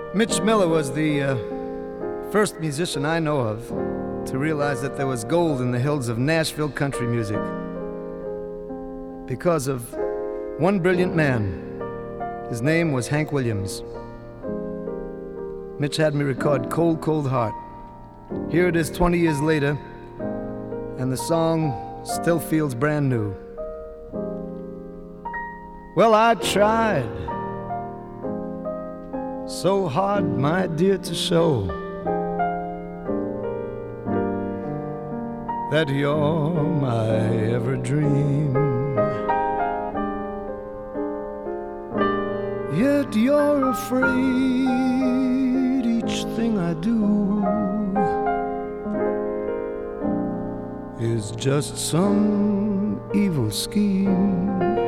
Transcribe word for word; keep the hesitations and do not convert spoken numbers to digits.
Mitch Miller was the uh, first musician I know of to realize that there was gold in the hills of Nashville country music because of one brilliant man. His name was Hank Williams. Mitch had me record Cold, Cold Heart. Here it is twenty years later, and the song still feels brand new. Well, I tried so hard, my dear, to show that you're my ever dream. Yet you're afraid each thing I do is just some evil scheme.